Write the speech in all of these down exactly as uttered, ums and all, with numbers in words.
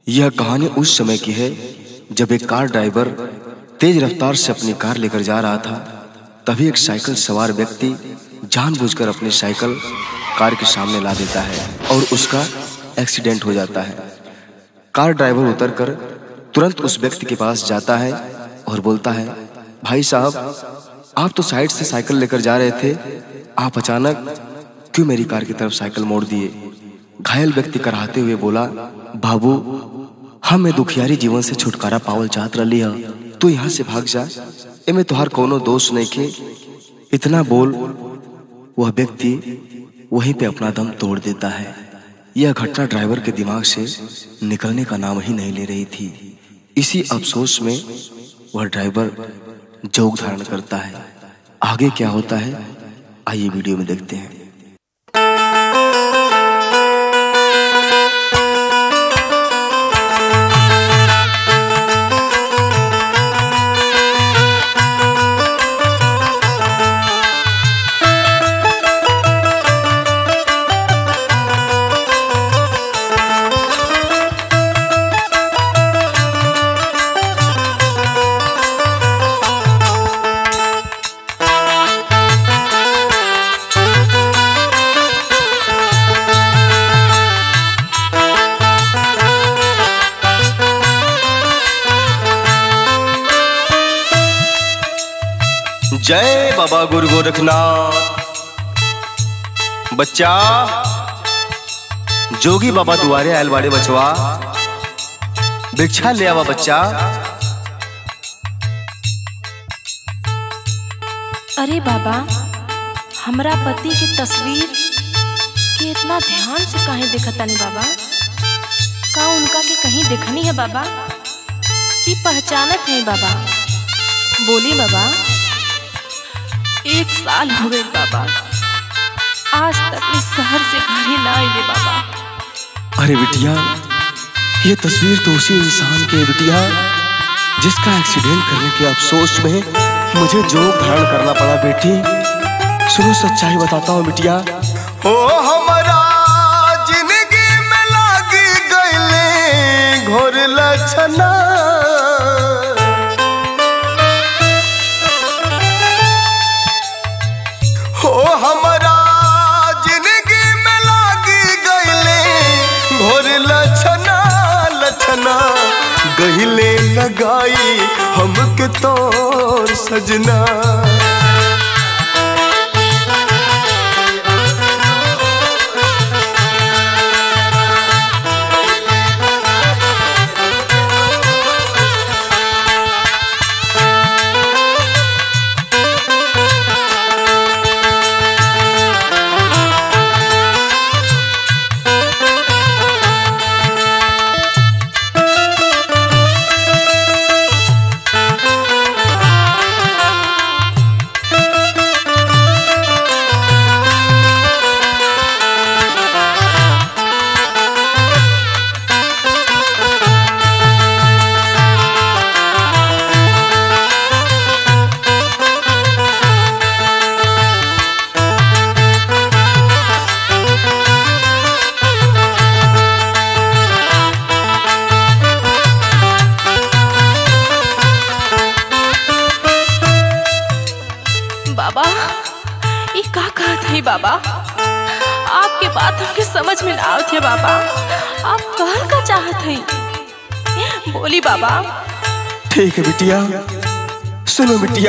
यह कहानी उस समय की है जब एक कार ड्राइवर तेज रफ्तार से अपनी कार लेकर जा रहा था। तभी एक साइकिल सवार व्यक्ति जानबूझकर अपनी साइकिल कार के सामने ला देता है और उसका एक्सीडेंट हो जाता है। कार ड्राइवर उतरकर तुरंत उस व्यक्ति के पास जाता है और बोलता है, भाई साहब, आप तो साइड से साइकिल लेकर जा रहे थे, आप अचानक क्यों मेरी कार की तरफ साइकिल मोड़ दिए? घायल व्यक्ति कराहते हुए बोला, बाबू, हम मैं दुखियारी जीवन से छुटकारा पावल चाहत रही है, तू यहाँ से भाग जा, एमे तुहार कोनो दोष नहीं के। इतना बोल वह व्यक्ति वहीं पे अपना दम तोड़ देता है। यह घटना ड्राइवर के दिमाग से निकलने का नाम ही नहीं ले रही थी। इसी अफसोस में वह ड्राइवर जोग धारण करता है। आगे क्या होता है, आइए वीडियो में देखते हैं। जय बाबा गुरु गोरखनाथ। बच्चा, जोगी बाबा दुआरे आयल बाड़े बचवा, भिक्षा ले आवा बच्चा। अरे बाबा, हमरा पति की तस्वीर के इतना ध्यान से काहे देखतानी बाबा? का उनका के कहीं देखनी है बाबा कि पहचानत है बाबा? बोली बाबा। एक साल हो गए बाबा, आज तक इस शहर से घर ही ना आए बाबा। अरे बिटिया, ये तस्वीर तो उसी इंसान की है बिटिया, जिसका एक्सीडेंट करने के अफसोस में मुझे जोग धारण करना पड़ा। बेटी सुनो, सच्चाई बताता हूँ बिटिया। ओ हमारा जिंदगी में लागी गईले घोर लक्षणा, ओ हमारा जिंदगी में लागी गईले घोर लक्षणा लक्षणा, गहिले लगाई हमके तोर सजना। बाबा, ये का कहत है बाबा? आपके बात हमके समझ में ना आवत है बाबा। आप कहल का चाहत है? बोली बाबा। ठीक है बिटिया, सुनो बिटिया।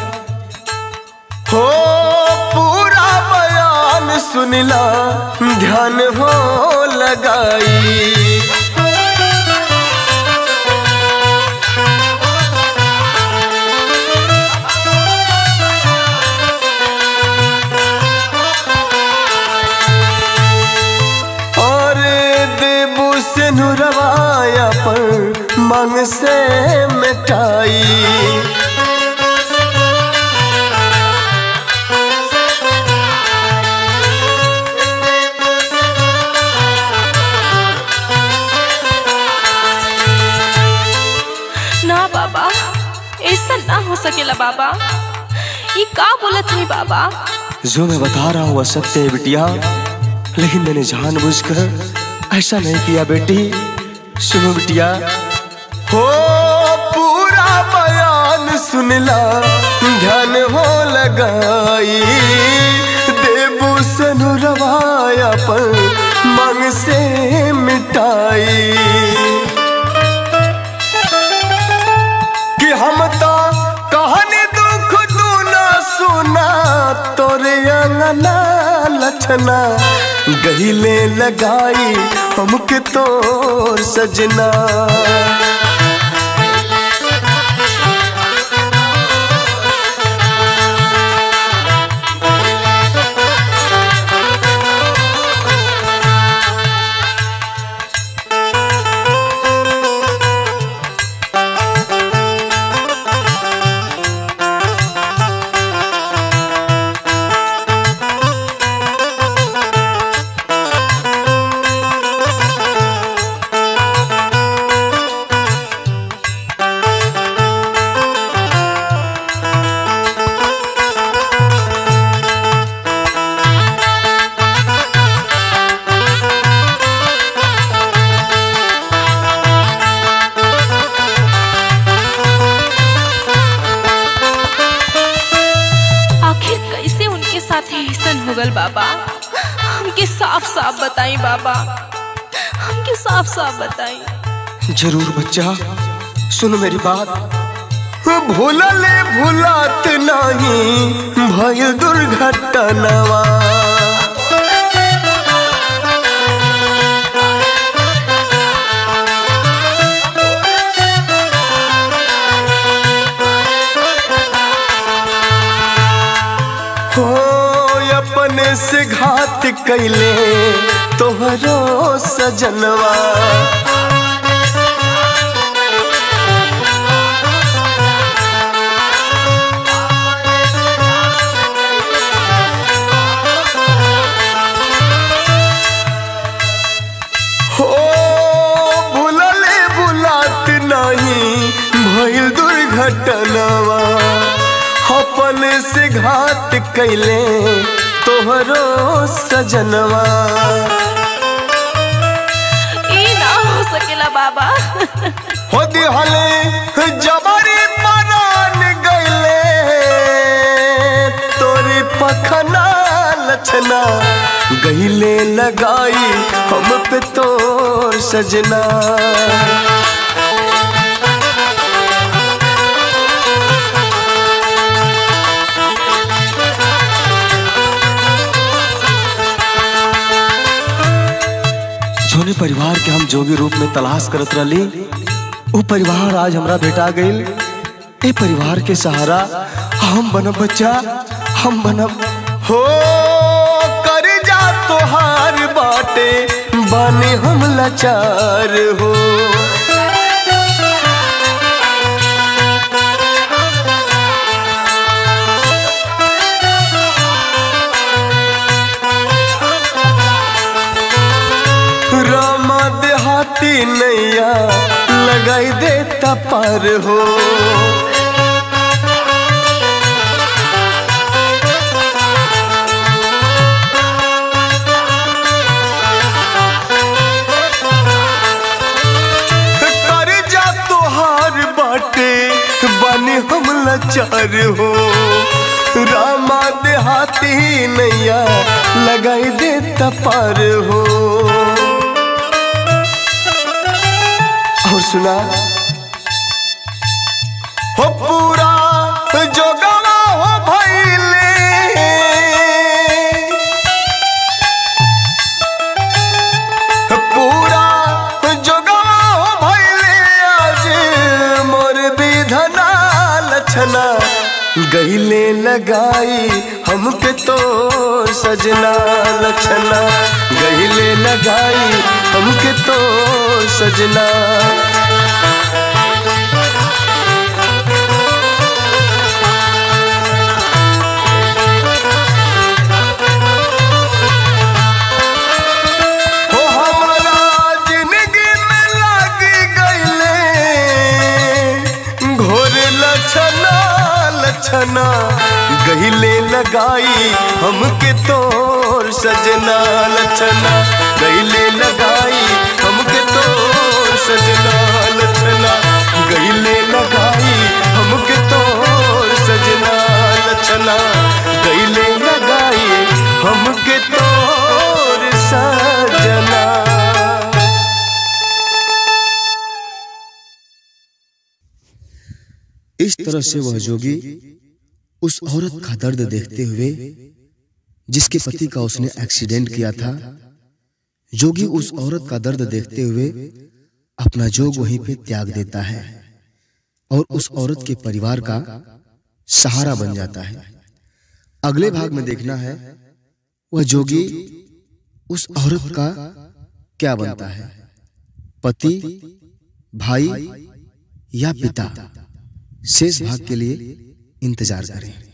हो पूरा बयान सुनिला, ध्यान हो लगाई। से नुरवाया पर मांग से मिटाई, ना बाबा, ऐसा ना हो सकेला बाबा। ये का बोलत है बाबा? जो मैं बता रहा हूँ वह सत्य है बिटिया, लेकिन मैंने जानबूझकर ऐसा नहीं किया बेटी। सुनो बिटिया। हो पूरा बयान सुनला ध्यान हो लगाई, देबू सनुरवाया पर मांग से मिटाई। कि हम तो कहानी दुख तू ना सुना, तोरे अंगना लछना गहिले लगाई हमके तोर सजना। हो गल बाबा, हमके साफ साफ बताई बाबा, हमके साफ साफ बताई। जरूर बच्चा, सुन मेरी बात। भूलले भूलात नहीं भय दुर्घटनावा, अपने से घात कैले तोहरो सजनवा। हो भूलले भूलात नहीं भइल दुर्घटनावा, अपने से घात कैले तोहरो सजनवा। ई ना हो सकेला बाबा। हो दिहले जबरी मनान गईले तोरी पखना लछना गईले लगाई हम पे तोर सजना। जोने परिवार के हम जोगी रूप में तलाश करत रही, वो परिवार आज हमरा भेटा गईल। ए परिवार के सहारा हम बनब बच्चा, हम बनब। हो कर जा तोहार बाटे बानी हम लाचार हो। देहाती नैया लगाई देता पार हो। कर जा तोहार बाटे बानी हम लाचार हो। रामा देहाती नैया लगाई देता पार हो। और सुना हो पूरा जो गवा हो भइले, पूरा जो गवा हो भइले आज मोर विधना लछना गईले लगाई हमके तोर सजना। लछना गईले लगाई हमके तोर सजना। हो हमारा जिंदगी में लगी गईले घोर लछना। लछना गईले लगाई हमके तोर सजना। लछना गईले लगाई हमके तोर सजना। इस तरह से वह जोगी उस औरत का दर्द देखते हुए, जिसके पति का उसने एक्सीडेंट किया था, जोगी उस औरत का दर्द देखते हुए अपना जोग वहीं पे त्याग देता है और उस औरत के परिवार का सहारा बन जाता है। अगले भाग में देखना है वह जोगी उस औरत का क्या बनता है, पति, भाई या पिता। शेष भाग के लिए इंतजार करें।